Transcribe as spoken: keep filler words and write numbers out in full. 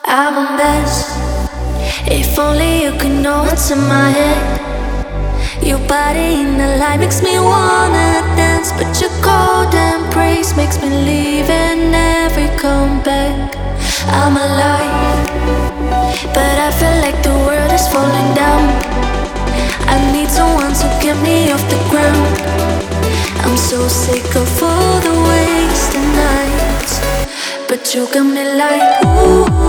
I'm a mess. If only you could know what's in my head. Your body in the light makes me wanna dance, but your cold embrace makes me leave and never come back. I'm alive, but I feel like the world is falling down. I need someone to get me off the ground. I'm so sick of all the wasted nights, but you got me like ooh.